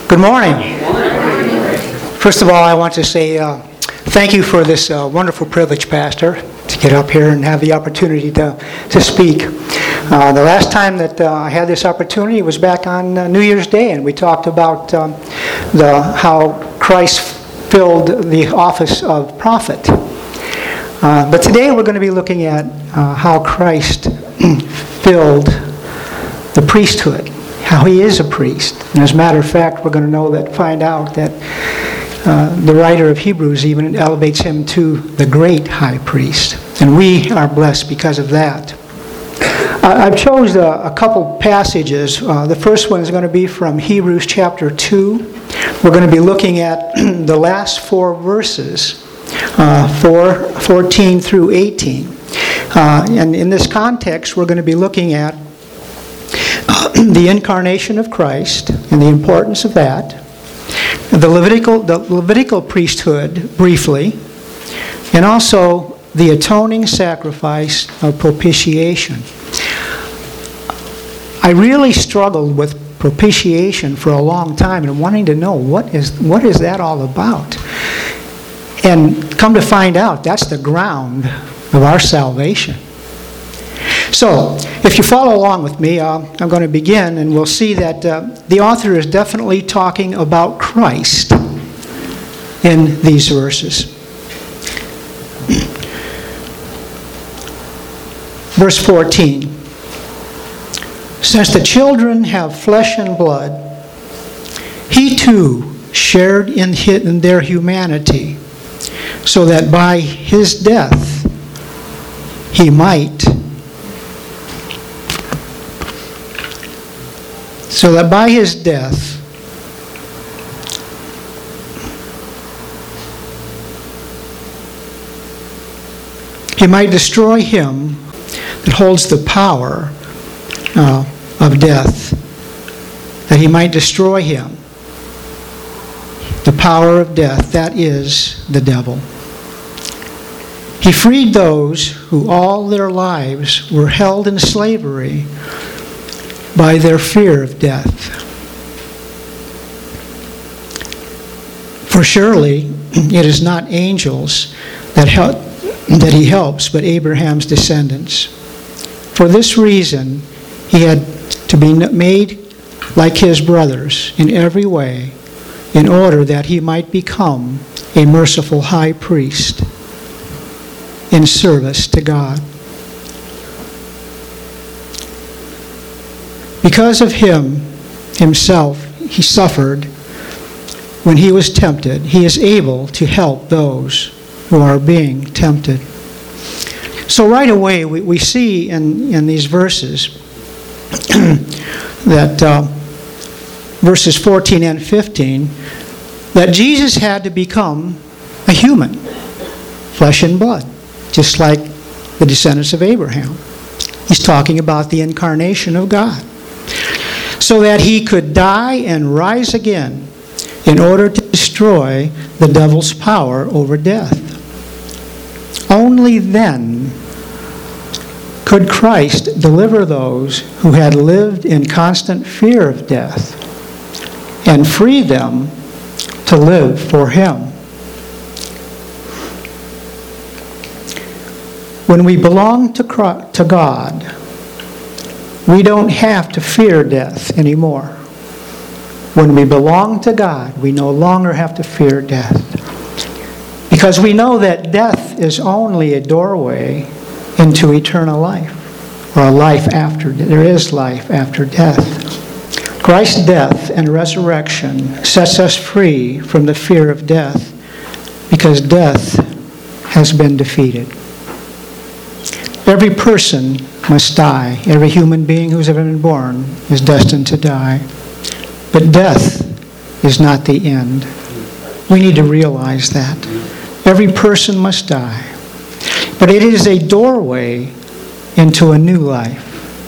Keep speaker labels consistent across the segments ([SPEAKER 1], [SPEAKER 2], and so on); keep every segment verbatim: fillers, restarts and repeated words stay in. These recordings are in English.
[SPEAKER 1] Good morning. First of all, I want to say uh, thank you for this uh, wonderful privilege, Pastor, to get up here and have the opportunity to, to speak. Uh, the last time that uh, I had this opportunity was back on uh, New Year's Day, and we talked about um, the how Christ filled the office of prophet. Uh, but today we're going to be looking at uh, how Christ filled the priesthood, how he is a priest. And as a matter of fact, we're going to know that, find out that uh, the writer of Hebrews even elevates him to the great high priest. And we are blessed because of that. Uh, I've chose a, a couple passages. Uh, the first one is going to be from Hebrews chapter two. We're going to be looking at the last four verses, uh, four, fourteen through eighteen. Uh, and in this context, we're going to be looking at the incarnation of Christ and the importance of that, the Levitical, the Levitical priesthood briefly, and also the atoning sacrifice of propitiation. I really struggled with propitiation for a long time and wanting to know what is what is that all about. And come to find out, that's the ground of our salvation. So, if you follow along with me, uh, I'm going to begin, and we'll see that uh, the author is definitely talking about Christ in these verses. Verse fourteen. Since the children have flesh and blood, he too shared in their humanity, so that by his death he might So that by his death, he might destroy him that holds the power uh, of death. That he might destroy him. The power of death, that is the devil. He freed those who all their lives were held in slavery by their fear of death. For surely it is not angels that help, that he helps, but Abraham's descendants. For this reason he had to be made like his brothers in every way, in order that he might become a merciful high priest in service to God. Because of him himself, he suffered when he was tempted. He is able to help those who are being tempted. So right away, we, we see in, in these verses that uh, verses fourteen and fifteen, that Jesus had to become a human, flesh and blood, just like the descendants of Abraham. He's talking about the incarnation of God, so that he could die and rise again in order to destroy the devil's power over death. Only then could Christ deliver those who had lived in constant fear of death and free them to live for him. When we belong to Christ, to God, we don't have to fear death anymore. When we belong to God, we no longer have to fear death. Because we know that death is only a doorway into eternal life, or a life after. There is life after death. Christ's death and resurrection sets us free from the fear of death, because death has been defeated. Every person must die. Every human being who's ever been born is destined to die. But death is not the end. We need to realize that. Every person must die. But it is a doorway into a new life.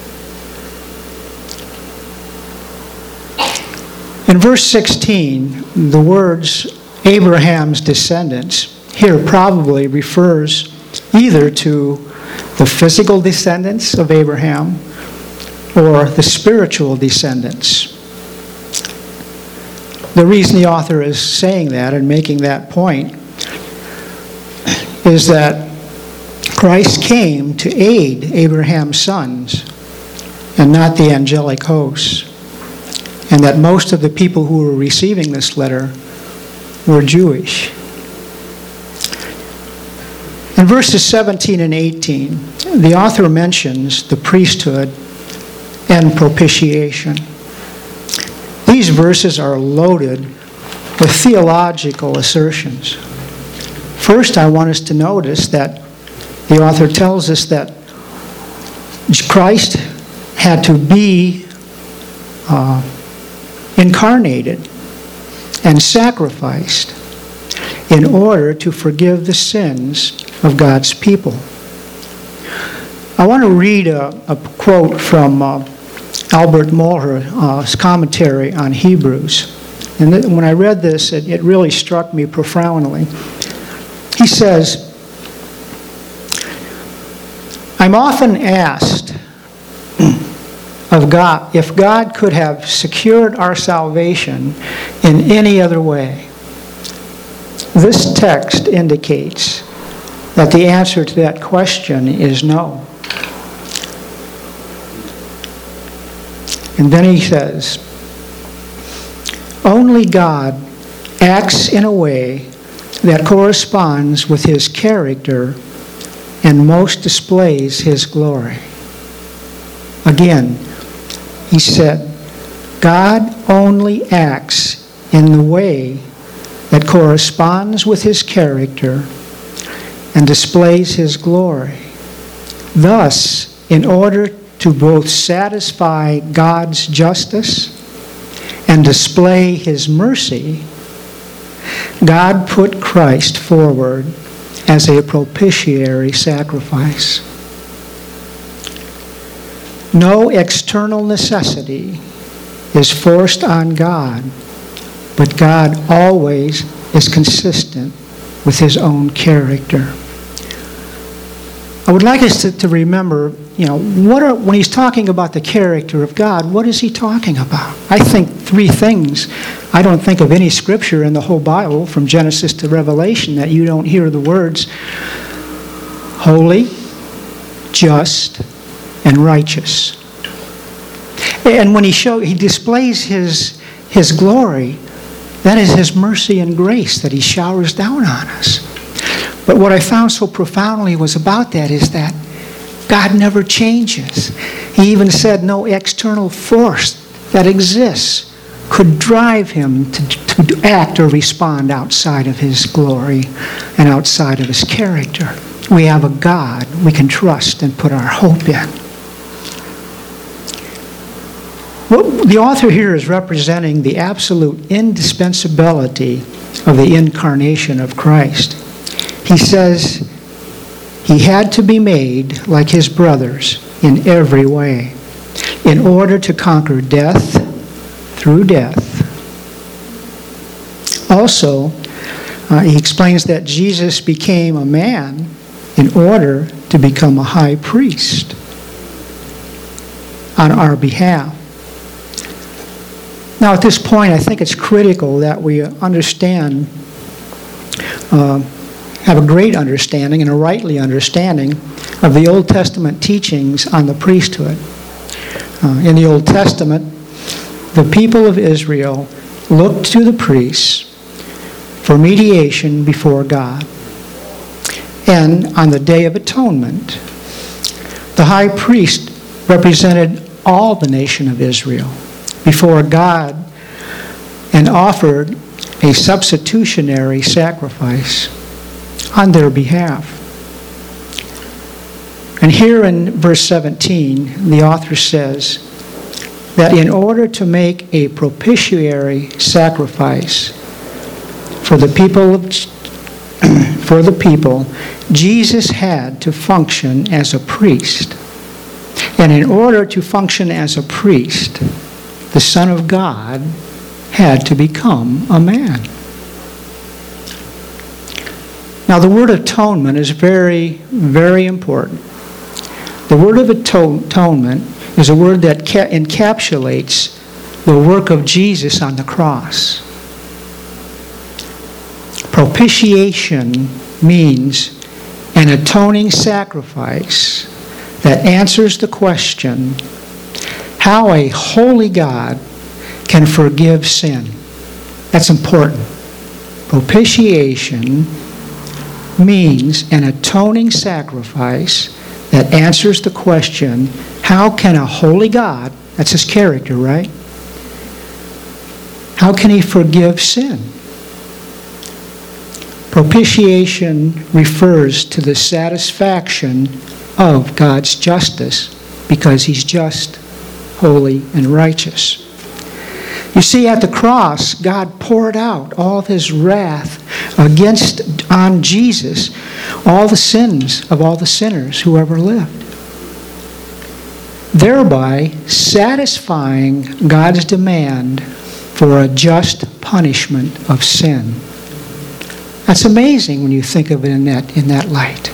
[SPEAKER 1] In verse sixteen, the words Abraham's descendants here probably refers either to the physical descendants of Abraham or the spiritual descendants. the reason the author is saying that and making that point is that Christ came to aid Abraham's sons and not the angelic hosts, and that most of the people who were receiving this letter were Jewish. In verses seventeen and eighteen, the author mentions the priesthood and propitiation. These verses are loaded with theological assertions. First, I want us to notice that the author tells us that Christ had to be uh, incarnated and sacrificed in order to forgive the sins of God's people. I want to read a, a quote from uh, Albert Mohler's commentary on Hebrews. And th- when I read this, it, it really struck me profoundly. He says, I'm often asked of God if God could have secured our salvation in any other way. This text indicates that the answer to that question is no. And then he says, only God acts in a way that corresponds with his character and most displays his glory. Again, he said, God only acts in the way that corresponds with his character and displays his glory. Thus, in order to both satisfy God's justice and display his mercy, God put Christ forward as a propitiatory sacrifice. No external necessity is forced on God, but God always is consistent with his own character. I would like us to, to remember, you know, what are, when he's talking about the character of God, what is he talking about? I think three things. I don't think of any scripture in the whole Bible, from Genesis to Revelation, that you don't hear the words holy, just, and righteous. And when he show, he displays his, his glory, that is his mercy and grace that he showers down on us. But what I found so profoundly was about that is that God never changes. He even said no external force that exists could drive him to, to act or respond outside of his glory and outside of his character. We have a God we can trust and put our hope in. What the author here is representing the absolute indispensability of the incarnation of Christ. He says he had to be made like his brothers in every way in order to conquer death through death. Also, uh, he explains that Jesus became a man in order to become a high priest on our behalf. Now, at this point, I think it's critical that we understand, uh, have a great understanding and a rightly understanding of the Old Testament teachings on the priesthood. Uh, in the Old Testament, the people of Israel looked to the priests for mediation before God. And on the Day of Atonement, the high priest represented all the nation of Israel before God and offered a substitutionary sacrifice on their behalf. And here in verse seventeen, the author says that in order to make a propitiatory sacrifice for the people of, for the people, Jesus had to function as a priest. And in order to function as a priest, the Son of God had to become a man. Now, the word atonement is very, very important. The word of atonement is a word that encapsulates the work of Jesus on the cross. Propitiation means an atoning sacrifice that answers the question how a holy God can forgive sin. That's important. Propitiation means an atoning sacrifice that answers the question, how can a holy God, that's his character, right? How can he forgive sin? Propitiation refers to the satisfaction of God's justice because he's just, holy, and righteous. You see, at the cross, God poured out all of his wrath against, on Jesus, all the sins of all the sinners who ever lived, thereby satisfying God's demand for a just punishment of sin. That's amazing when you think of it in that, in that light.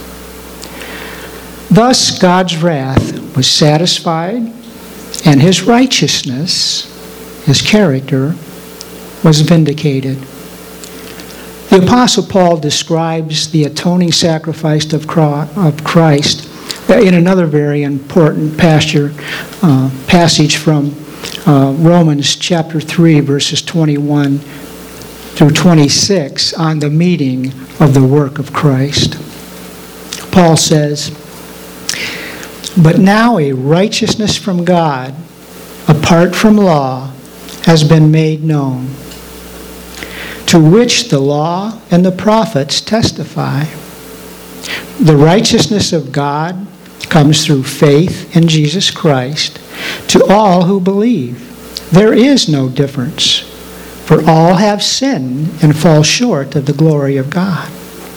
[SPEAKER 1] Thus, God's wrath was satisfied, and his righteousness, his character, was vindicated. The Apostle Paul describes the atoning sacrifice of Christ in another very important pasture, uh, passage from uh, Romans chapter three, verses twenty-one through twenty-six, on the meeting of the work of Christ. Paul says, "But now a righteousness from God, apart from law, has been made known, to which the law and the prophets testify. The righteousness of God comes through faith in Jesus Christ to all who believe. There is no difference, for all have sinned and fall short of the glory of God.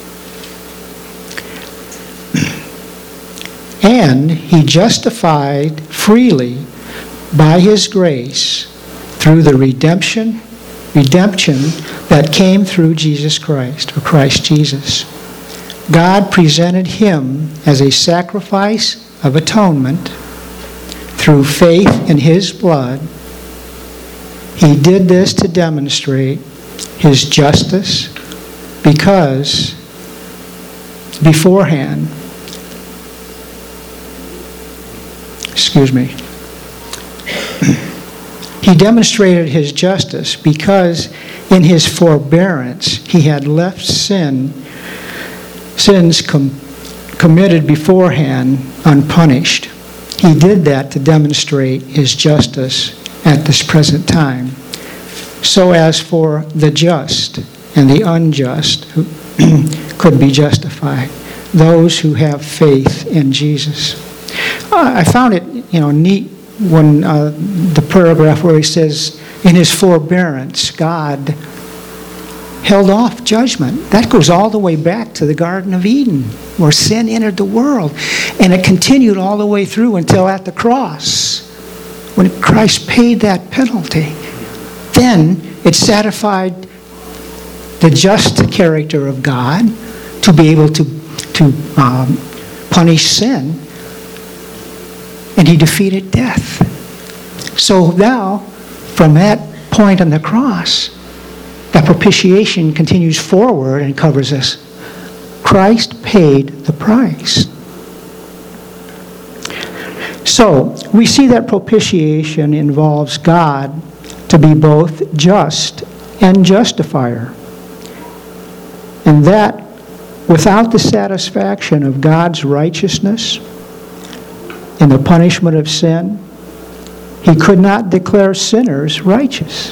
[SPEAKER 1] And he justified freely by his grace through the redemption, redemption that came through Jesus Christ, or Christ Jesus. God presented him as a sacrifice of atonement through faith in his blood. He did this to demonstrate his justice because beforehand, excuse me, he demonstrated his justice because in his forbearance he had left sin, sins com- committed beforehand unpunished. He did that to demonstrate his justice at this present time, so as for the just and the unjust who could be justified, those who have faith in Jesus." Uh, I found it, you know, neat when uh, the paragraph where he says, in his forbearance, God held off judgment. That goes all the way back to the Garden of Eden, where sin entered the world. And it continued all the way through until at the cross, when Christ paid that penalty. Then it satisfied the just character of God to be able to, to um, punish sin. And he defeated death. So now, from that point on the cross, that propitiation continues forward and covers us. Christ paid the price. So, we see that propitiation involves God to be both just and justifier. And that, without the satisfaction of God's righteousness in the punishment of sin, he could not declare sinners righteous.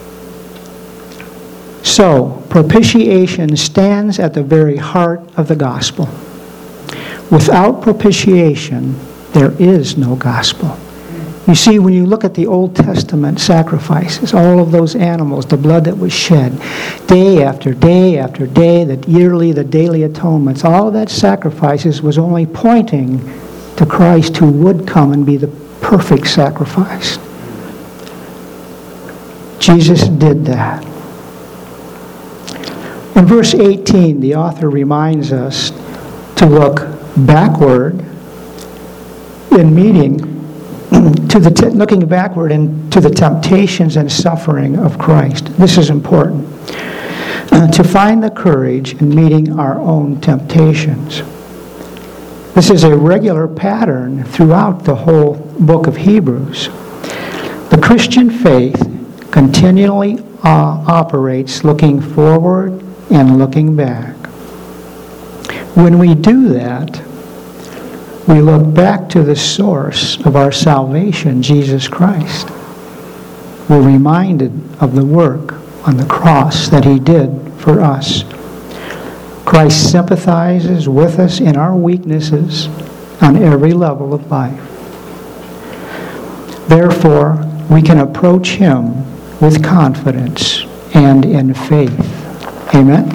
[SPEAKER 1] So, propitiation stands at the very heart of the gospel. Without propitiation, there is no gospel. You see, when you look at the Old Testament sacrifices, all of those animals, the blood that was shed, day after day after day, the yearly, the daily atonements, all of that sacrifices was only pointing to Christ, who would come and be the perfect sacrifice. Jesus did that. In verse eighteen, the author reminds us to look backward in meeting to the t- looking backward into the temptations and suffering of Christ. This is important. to find the courage in meeting our own temptations. This is a regular pattern throughout the whole book of Hebrews. The Christian faith continually uh, operates looking forward and looking back. When we do that, we look back to the source of our salvation, Jesus Christ. We're reminded of the work on the cross that He did for us. Christ sympathizes with us in our weaknesses on every level of life. Therefore, we can approach Him with confidence and in faith. Amen?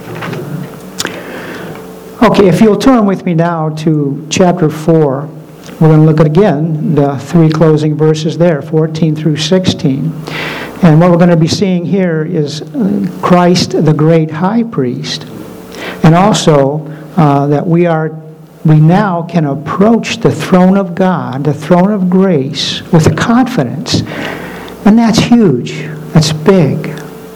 [SPEAKER 1] Okay, if you'll turn with me now to chapter four, we're going to look at again the three closing verses there, fourteen through sixteen. And what we're going to be seeing here is Christ, the great high priest, and also uh, that we are we now can approach the throne of God, the throne of grace, with confidence. And that's huge. That's big.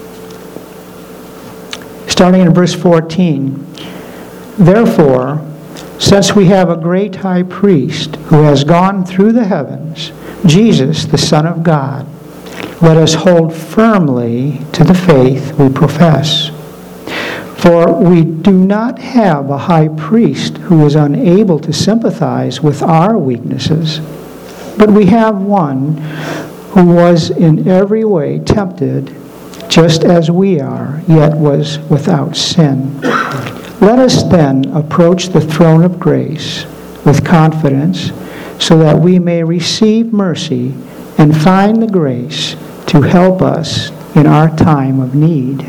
[SPEAKER 1] Starting in verse fourteen. Therefore, since we have a great high priest who has gone through the heavens, Jesus, the Son of God, let us hold firmly to the faith we profess. For we do not have a high priest who is unable to sympathize with our weaknesses, but we have one who was in every way tempted just as we are, yet was without sin. Let us then approach the throne of grace with confidence so that we may receive mercy and find the grace to help us in our time of need.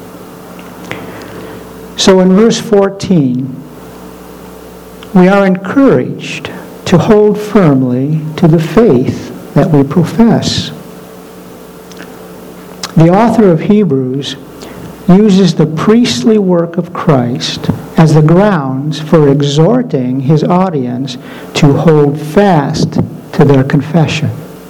[SPEAKER 1] So in verse fourteen, we are encouraged to hold firmly to the faith that we profess. The author of Hebrews uses the priestly work of Christ as the grounds for exhorting his audience to hold fast to their confession.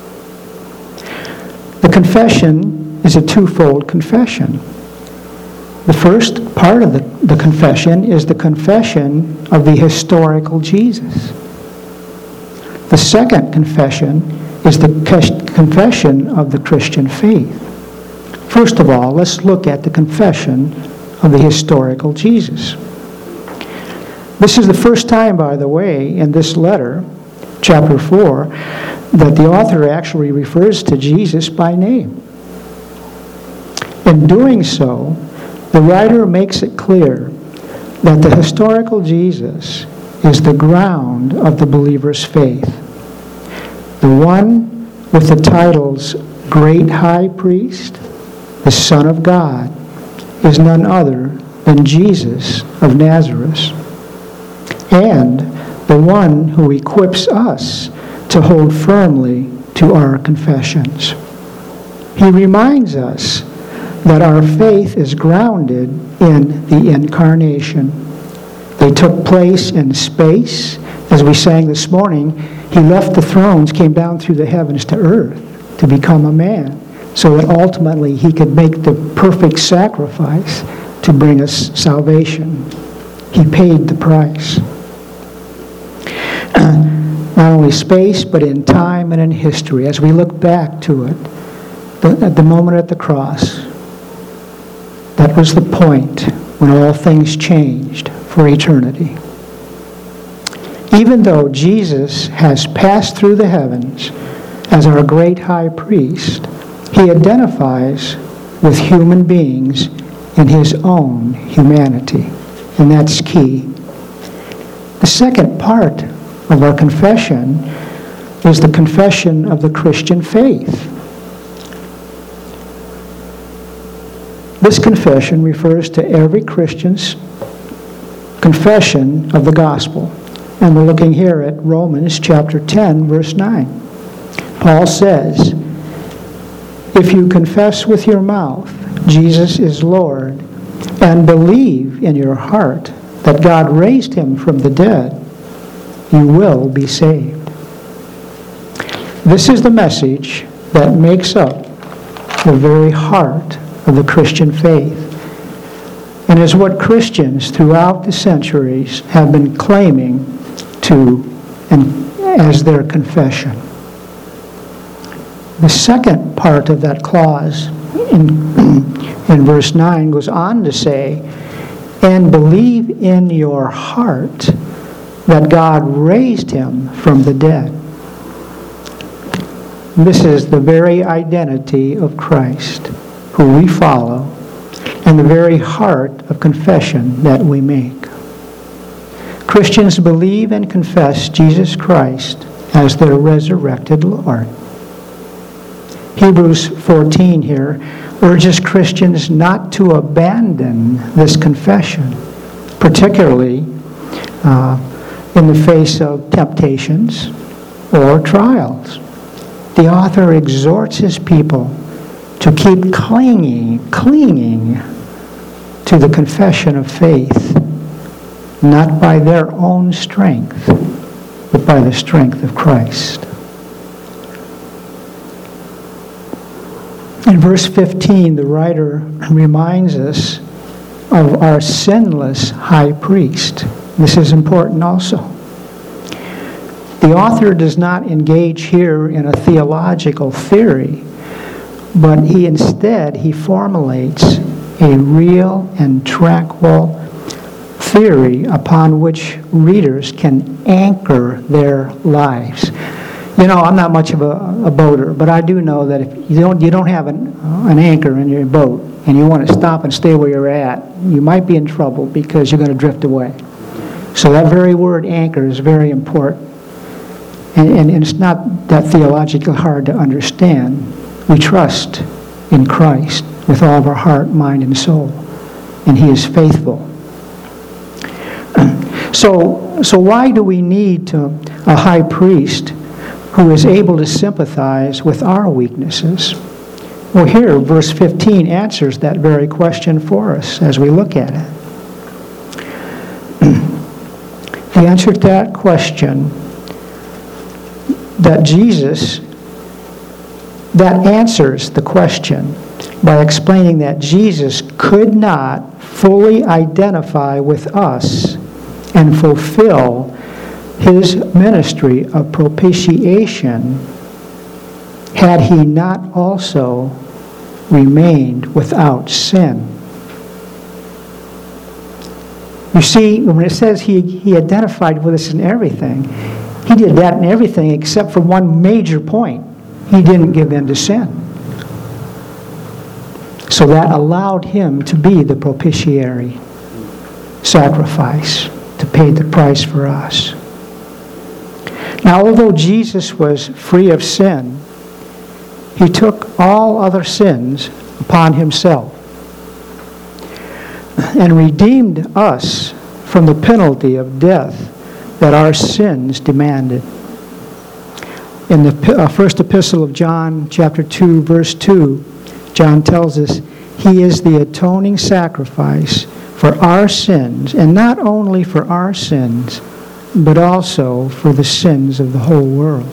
[SPEAKER 1] The confession is a twofold confession. The first part of the, the confession is the confession of the historical Jesus. The second confession is the confession of the Christian faith. First of all, let's look at the confession of the historical Jesus. This is the first time, by the way, in this letter, chapter four, that the author actually refers to Jesus by name. In doing so, the writer makes it clear that the historical Jesus is the ground of the believer's faith. The one with the titles Great High Priest, the Son of God, is none other than Jesus of Nazareth, and the one who equips us to hold firmly to our confessions. He reminds us that our faith is grounded in the incarnation. They took place in space. As we sang this morning, He left the thrones, came down through the heavens to earth to become a man, so that ultimately He could make the perfect sacrifice to bring us salvation. He paid the price. Not only space, but in time and in history. As we look back to it, the, at the moment at the cross, that was the point when all things changed for eternity. Even though Jesus has passed through the heavens as our great high priest, He identifies with human beings in His own humanity, and that's key. The second part of our confession is the confession of the Christian faith. This confession refers to every Christian's confession of the gospel. And we're looking here at Romans chapter ten, verse nine. Paul says, if you confess with your mouth Jesus is Lord, and believe in your heart that God raised Him from the dead, you will be saved. This is the message that makes up the very heart of the Christian faith.
[SPEAKER 2] and is what Christians throughout the centuries have been claiming to and as their confession. The second part of that clause in, in verse nine goes on to say, and believe in your heart that God raised him from the dead. This is the very identity of Christ, who we follow, and the very heart of confession that we make. Christians believe and confess Jesus Christ as their resurrected Lord. Hebrews fourteen here urges Christians not to abandon this confession, particularly uh, in the face of temptations or trials. The author exhorts his people to keep clinging, clinging to the confession of faith, not by their own strength, but by the strength of Christ. In verse fifteen, the writer reminds us of our sinless high priest. This is important also. The author does not engage here in a theological theory, but he instead, he formulates a real and tranquil theory upon which readers can anchor their lives. You know, I'm not much of a, a boater, but I do know that if you don't you don't have an, uh, an anchor in your boat and you want to stop and stay where you're at, you might be in trouble because you're going to drift away. So that very word anchor is very important. And, and, and it's not that theologically hard to understand. We trust in Christ with all of our heart, mind, and soul. And he is faithful. So, so why do we need to, a high priest who is able to sympathize with our weaknesses? Well, here, verse fifteen answers that very question for us as we look at it. The answer to that question, that Jesus, that answers the question by explaining that Jesus could not fully identify with us and fulfill his ministry of propitiation had he not also remained without sin. You see, when it says he, he identified with us in everything, he did that in everything except for one major point. He didn't give in to sin. So that allowed him to be the propitiatory sacrifice, to pay the price for us. Now, although Jesus was free of sin, he took all other sins upon himself and redeemed us from the penalty of death that our sins demanded. In the uh, first epistle of John, chapter two, verse two, John tells us, he is the atoning sacrifice for our sins, and not only for our sins, but also for the sins of the whole world.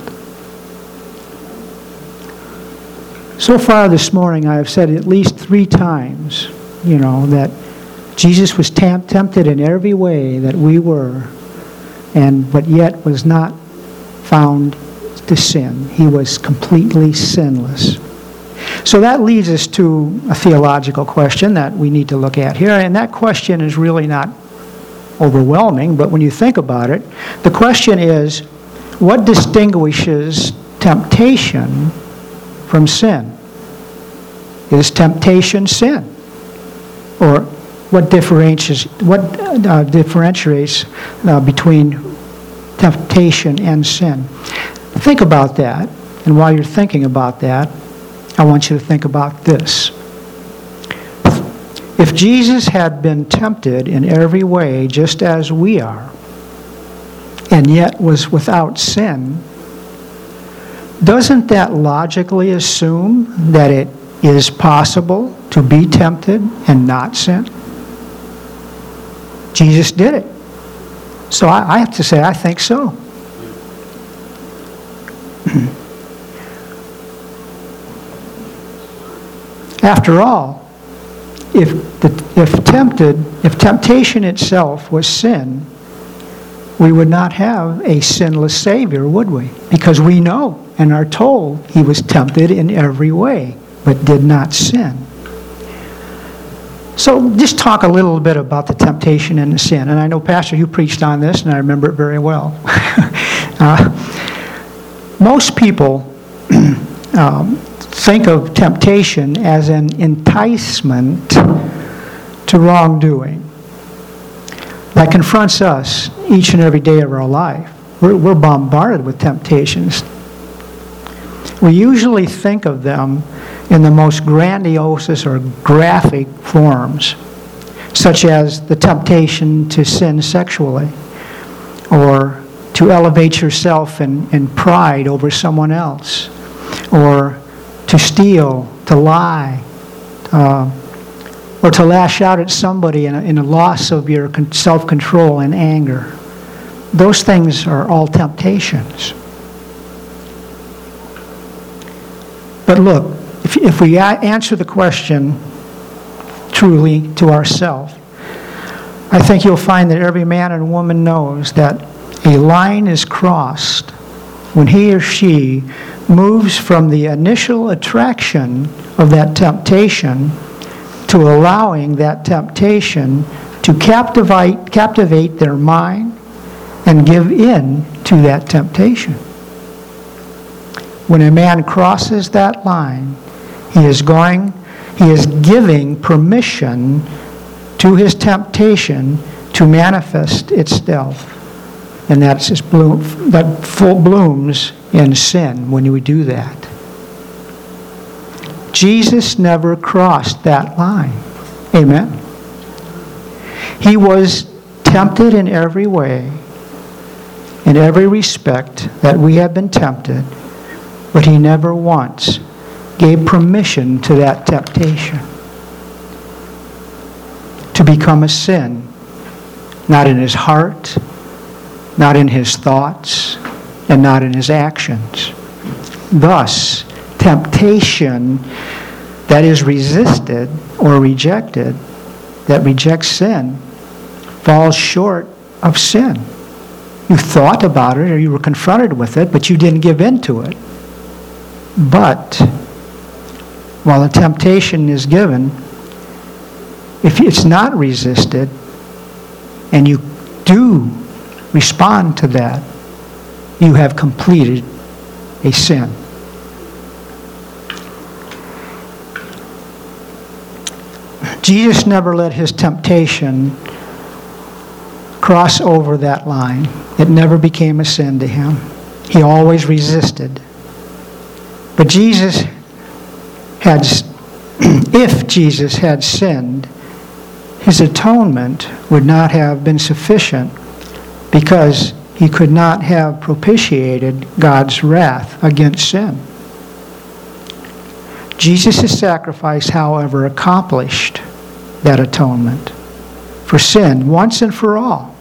[SPEAKER 2] So far this morning, I have said at least three times, you know, that Jesus was tam- tempted in every way that we were, and but yet was not found to sin. He was completely sinless. So that leads us to a theological question that we need to look at here, and that question is really not overwhelming, but when you think about it, the question is, what distinguishes temptation from sin? Is temptation sin? Or what differentiates what uh, differentiates uh, between temptation and sin? Think about that, and while you're thinking about that, I want you to think about this. If Jesus had been tempted in every way just as we are, and yet was without sin, doesn't that logically assume that it is possible to be tempted and not sin? Jesus did it. So I, I have to say, I think so. After all, if, the, if tempted, if temptation itself was sin, we would not have a sinless Savior, would we? Because we know and are told he was tempted in every way, but did not sin. So just talk a little bit about the temptation and the sin. And I know, Pastor, you preached on this, and I remember it very well. uh, most people um, think of temptation as an enticement to wrongdoing that confronts us each and every day of our life. We're, we're bombarded with temptations. We usually think of them in the most grandiose or graphic forms, such as the temptation to sin sexually, or to elevate yourself in, in pride over someone else, or to steal, to lie, uh, or to lash out at somebody in a, in a loss of your self-control and anger. Those things are all temptations. But look, if, if we answer the question truly to ourselves, I think you'll find that every man and woman knows that a line is crossed when he or she moves from the initial attraction of that temptation to allowing that temptation to captivate, captivate their mind and give in to that temptation. When a man crosses that line, he is going, he is giving permission to his temptation to manifest itself. And that's its bloom, that full blooms in sin when we do that. Jesus never crossed that line. Amen. He was tempted in every way, in every respect that we have been tempted, but he never once gave permission to that temptation to become a sin, not in his heart, not in his thoughts, and not in his actions. Thus, temptation that is resisted or rejected, that rejects sin, falls short of sin. You thought about it or you were confronted with it, but you didn't give in to it. But while the temptation is given, if it's not resisted and you do respond to that, you have completed a sin. Jesus never let his temptation cross over that line. It never became a sin to him. He always resisted. But Jesus had, if Jesus had sinned, his atonement would not have been sufficient because he could not have propitiated God's wrath against sin. Jesus' sacrifice, however, accomplished that atonement for sin once and for all.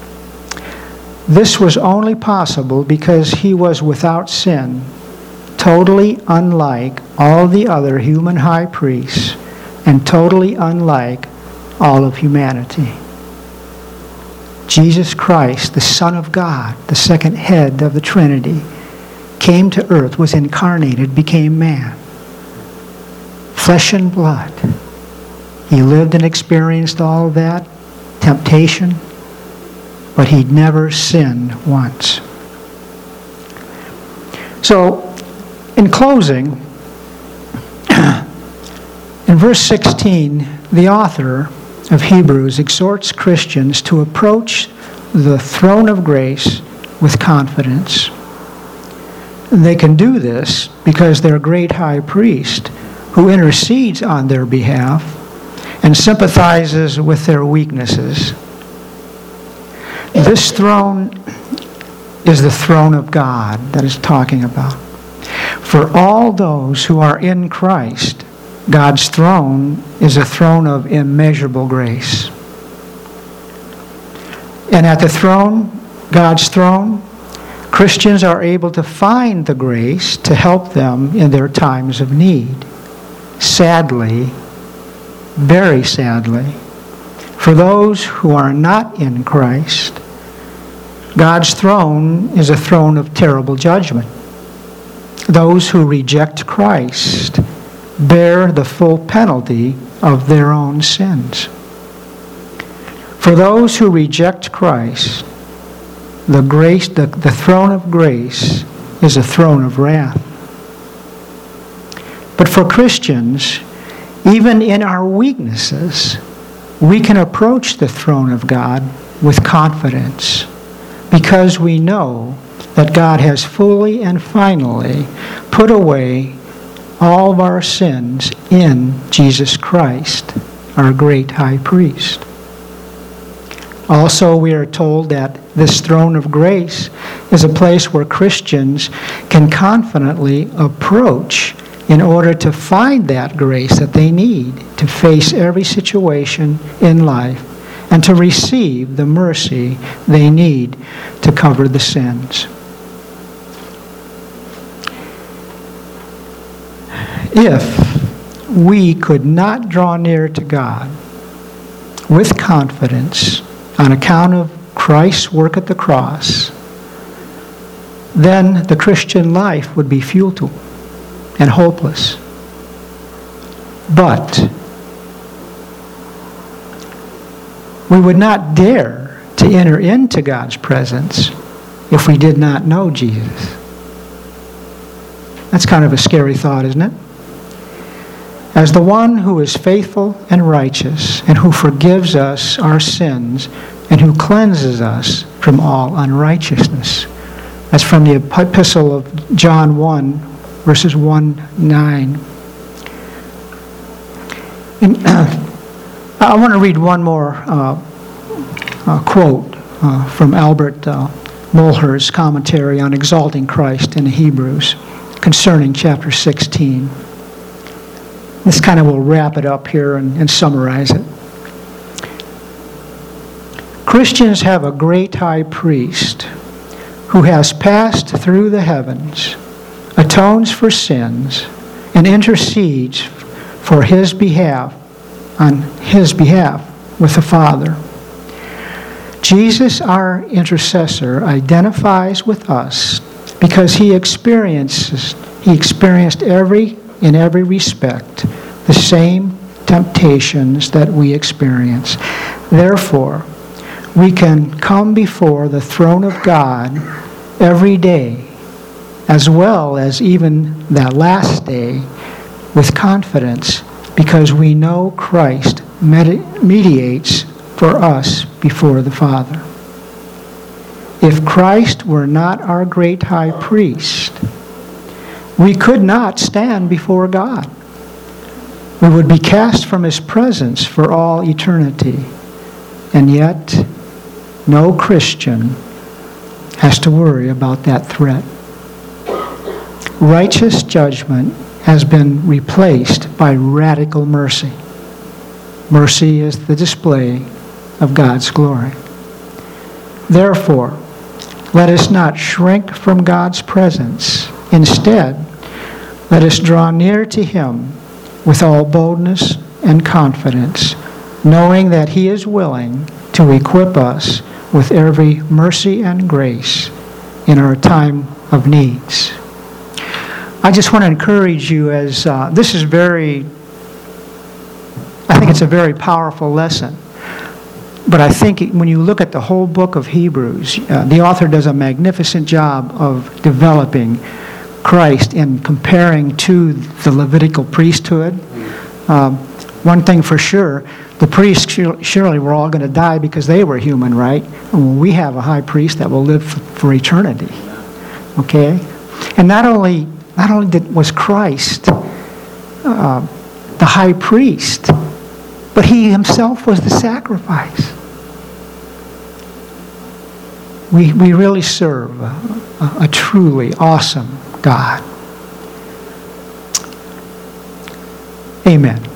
[SPEAKER 2] This was only possible because he was without sin, totally unlike all the other human high priests, and totally unlike all of humanity. Jesus Christ, the Son of God, the second head of the Trinity, came to earth, was incarnated, became man. Flesh and blood. He lived and experienced all of that, temptation, but he never sinned once. So, in closing, in verse sixteen, the author of Hebrews exhorts Christians to approach the throne of grace with confidence. They can do this because their great high priest, who intercedes on their behalf and sympathizes with their weaknesses. This throne is the throne of God that is talking about. For all those who are in Christ, God's throne is a throne of immeasurable grace. And at the throne, God's throne, Christians are able to find the grace to help them in their times of need. Sadly, very sadly, for those who are not in Christ, God's throne is a throne of terrible judgment. Those who reject Christ bear the full penalty of their own sins. For those who reject Christ, the grace, the, the throne of grace is a throne of wrath. But for Christians, even in our weaknesses, we can approach the throne of God with confidence because we know that God has fully and finally put away all of our sins in Jesus Christ, our great high priest. Also, we are told that this throne of grace is a place where Christians can confidently approach in order to find that grace that they need to face every situation in life and to receive the mercy they need to cover the sins. If we could not draw near to God with confidence on account of Christ's work at the cross, then the Christian life would be futile and hopeless. But we would not dare to enter into God's presence if we did not know Jesus. That's kind of a scary thought, isn't it? As the one who is faithful and righteous and who forgives us our sins and who cleanses us from all unrighteousness. That's from the epistle of John one, verses one, nine. And, uh, I want to read one more uh, uh, quote uh, from Albert uh, Mulher's commentary on exalting Christ in the Hebrews concerning chapter sixteen. This kind of will wrap it up here and, and summarize it. Christians have a great high priest who has passed through the heavens, atones for sins, and intercedes for his behalf, on his behalf with the Father. Jesus, our intercessor, identifies with us because he experiences, he experienced every, in every respect, the same temptations that we experience. Therefore, we can come before the throne of God every day, as well as even that last day, with confidence, because we know Christ mediates for us before the Father. If Christ were not our great high priest, we could not stand before God. We would be cast from his presence for all eternity. And yet, no Christian has to worry about that threat. Righteous judgment has been replaced by radical mercy. Mercy is the display of God's glory. Therefore, let us not shrink from God's presence. Instead, let us draw near to him with all boldness and confidence, knowing that he is willing to equip us with every mercy and grace in our time of needs. I just want to encourage you as uh, this is very, I think it's a very powerful lesson. But I think when you look at the whole book of Hebrews, uh, the author does a magnificent job of developing Christ and comparing to the Levitical priesthood. Um, one thing for sure, the priests surely were all going to die because they were human, right? And we have a high priest that will live for, for eternity. Okay? And not only not only did, was Christ uh, the high priest, but he himself was the sacrifice. We, we really serve a, a truly awesome God. Amen.